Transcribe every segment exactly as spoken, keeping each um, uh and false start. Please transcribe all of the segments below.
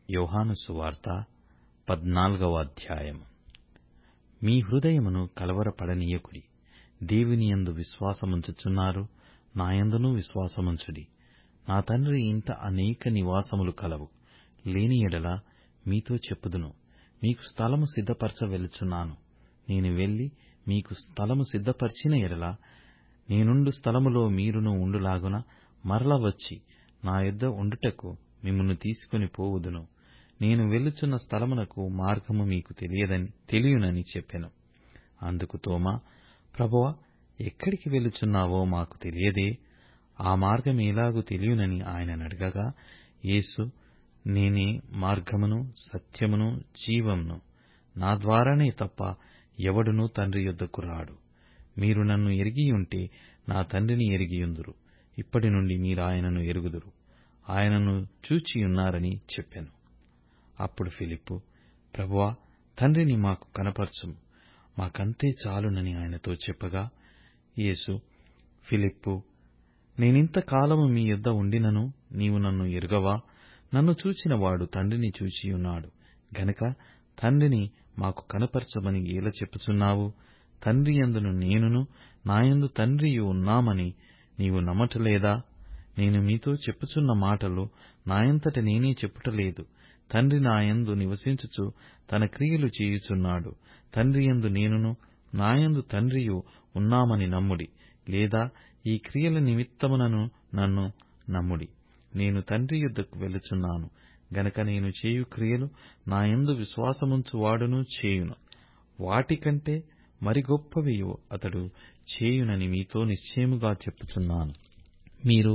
యోహాను సువార్త పద్నాలుగవ అధ్యాయము. మీ హృదయమును కలవరపడనీయకుడి. దేవునియందు విశ్వాసముంచుచున్నారు, నాయందునూ విశ్వాసముంచుడి. నా తండ్రి ఇంట అనేక నివాసములు కలవు. లేని ఎడల మీతో చెప్పుదును, మీకు స్థలము సిద్ధపరచ వెలుచున్నాను. నేను వెళ్లి మీకు స్థలము సిద్ధపరచిన ఎడల నేనుండు స్థలములో మీరును ఉండులాగున మరల వచ్చి నా యొద్ద ఉండుటకు మిమ్మును తీసుకొని పోవుదును. నేను వెళ్ళుచున్న స్థలమునకు మార్గము మీకు తెలియదని తెలియనని చెప్పెను. అందుకు తోమా, ప్రభువా, ఎక్కడికి వెళ్ళుచున్నావో మాకు తెలియదే, ఆ మార్గమేలాగు తెలియనని ఆయననడగగా, యేసు, నేనే మార్గమును సత్యమును జీవమును. నా ద్వారానే తప్ప ఎవడునూ తండ్రి యొద్దకు రాడు. మీరు నన్ను ఎరిగియుంటే నా తండ్రిని ఎరిగియుందురు. ఇప్పటి నుండి మీరాయనను ఎరుగుదురు, ఆయనను చూచియున్నారని చెప్పెను. అప్పుడు ఫిలిప్పు, ప్రభువా, తండ్రిని మాకు కనపరచుము, మాకంతే చాలునని ఆయనతో చెప్పగా, యేసు, ఫిలిప్పు, నేనింతకాలము మీ యొద్ద ఉండినను నీవు నన్ను ఎరుగవా? నన్ను చూచినవాడు తండ్రిని చూచియున్నాడు గనుక తండ్రిని మాకు కనపరచమని ఏల చెప్పుచున్నావు? తండ్రి యందును నేనును నాయందు తండ్రియు ఉన్నామని నీవు నమ్మటలేదా? నేను మీతో చెప్పుచున్న మాటలు నాయంతట నేనే చెప్పుటలేదు. తండ్రి నాయందు నివసించుచు తన క్రియలు చేయుచున్నాడు. తండ్రి యందు నేనును నాయందు తండ్రియు ఉన్నామని నమ్ముడి, లేదా ఈ క్రియల నిమిత్తమునను నన్ను నమ్ముడి. నేను తండ్రి యొద్దకు వెళ్ళుచున్నాను గనక నేను చేయు క్రియలు నాయందు విశ్వాసముంచువాడును చేయును. వాటికంటే మరి గొప్పవియు అతడు చేయునని మీతో నిశ్చయముగా చెప్పుచున్నాను. మీరు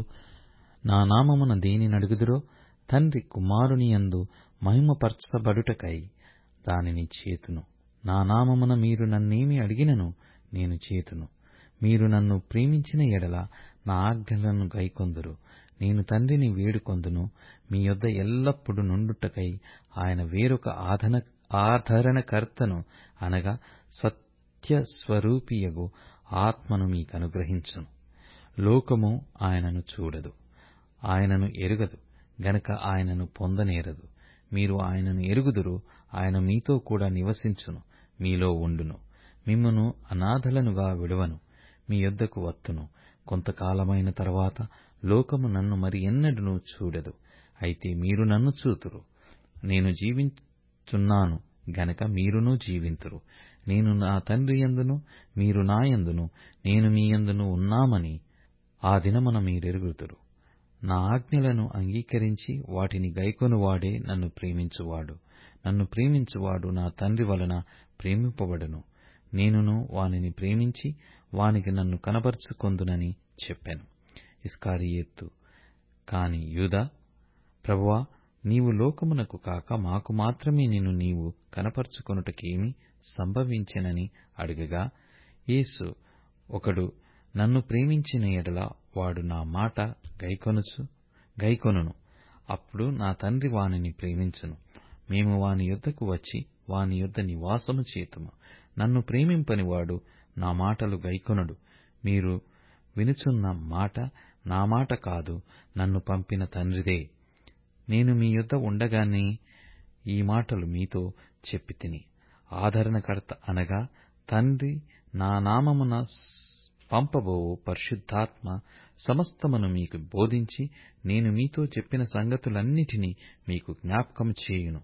నా నామమున దేనినడుగుదురో తండ్రి కుమారుని యందు మహిమపరచబడుటకై దానిని చేతును. నా నామమున మీరు నన్నేమి అడిగినను నేను చేతును. మీరు నన్ను ప్రేమించిన ఎడల నా ఆజ్ఞలను గైకొందురు. నేను తండ్రిని వేడుకొందును, మీ యొద్ద ఎల్లప్పుడూ నుండుటకై ఆయన వేరొక ఆధన ఆదరణకర్తను అనగా సత్యస్వరూపియగు ఆత్మను మీకనుగ్రహించును. లోకము ఆయనను చూడదు, ఆయనను ఎరుగదు గనక ఆయనను పొందనేరదు. మీరు ఆయనను ఎరుగుదురు, ఆయన మీతో కూడా నివసించును, మీలో ఉండును. మిమ్మును అనాథలనుగా విడువను, మీ యొద్దకు వత్తును. కొంతకాలమైన తరువాత లోకము నన్ను మరి ఎన్నడూనూ చూడదు, అయితే మీరు నన్ను చూతురు. నేను జీవించుచున్నాను గనక మీరునూ జీవింతురు. నేను నా తండ్రి యందును మీరు నా యందును నేను మీ యందును ఉన్నామని ఆ దినమున మీరెరుగుదురు. నా ఆజ్ఞలను అంగీకరించి వాటిని గైకొనువాడే నన్ను ప్రేమించువాడు. నన్ను ప్రేమించువాడు నా తండ్రి వలన ప్రేమింపబడును. నేనును వానిని ప్రేమించి వానికి నన్ను కనబరుచుకొందునని చెప్పెను. ఇస్కరియోతు కాని యూదా, ప్రభువా, నీవు లోకమునకు కాక మాకు మాత్రమే నిన్ను నీవు కనపరచుకొనుటకేమి సంభవించెనని అడుగగా, యేసు, ఒకడు నన్ను ప్రేమించిన ఎడల వాడు నా మాట గైకొనుచు గైకొనును. అప్పుడు నా తండ్రి వానిని ప్రేమించును. మేము వాని యొద్దకు వచ్చి వాని యొద్ద నివాసము చేతుము. నన్ను ప్రేమింపని వాడు నా మాటలు గైకొనడు. మీరు వినుచున్న మాట నా మాట కాదు, నన్ను పంపిన తండ్రిదే. నేను మీ యొద్ద ఉండగానే ఈ మాటలు మీతో చెప్పితిని. ఆదరణకర్త అనగా తండ్రి నా నామమున పంపబోవు పరిశుద్ధాత్మ సమస్తమును మీకు బోధించి నేను మీతో చెప్పిన సంగతులన్నిటినీ మీకు జ్ఞాపకం చేయును.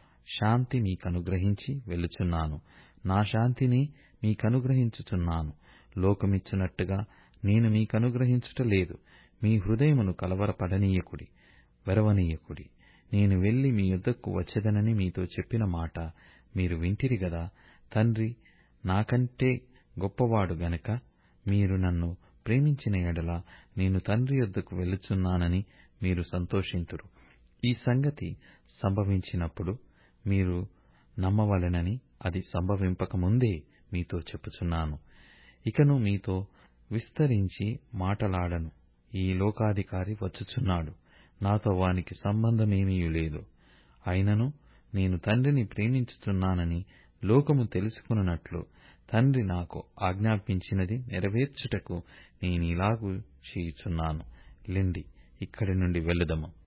శాంతి మీకనుగ్రహించి వెళ్ళుచున్నాను, నా శాంతిని మీకనుగ్రహించుచున్నాను. లోకమిచ్చునట్టుగా నేను మీకనుగ్రహించుట లేదు. మీ హృదయమును కలవరపడనీయకుడి, వెరవనీయకుడి. నేను వెళ్లి మీ యొద్దకు వచ్చెదనని మీతో చెప్పిన మాట మీరు వింటిరి గదా. తండ్రి నాకంటే గొప్పవాడు గనక మీరు నన్ను ప్రేమించిన ఎడల నేను తండ్రి యొద్దకు వెళ్ళుచున్నానని మీరు సంతోషింతురు. ఈ సంగతి సంభవించినప్పుడు మీరు నమ్మవలెనని అది సంభవింపకముందే మీతో చెప్పుచున్నాను. ఇకను మీతో విస్తరించి మాటలాడను. ఈ లోకాధికారి వచ్చుచున్నాడు, నాతో వానికి సంబంధమేమీ లేదు. అయినను నేను తండ్రిని ప్రేమించుచున్నానని లోకము తెలుసుకొనున్నట్లు తండ్రి నాకు ఆజ్ఞాపించినది నెరవేర్చుటకు నేనిలాగు చేయుచున్నాను. లెండి, ఇక్కడి నుండి వెళ్ళుదము.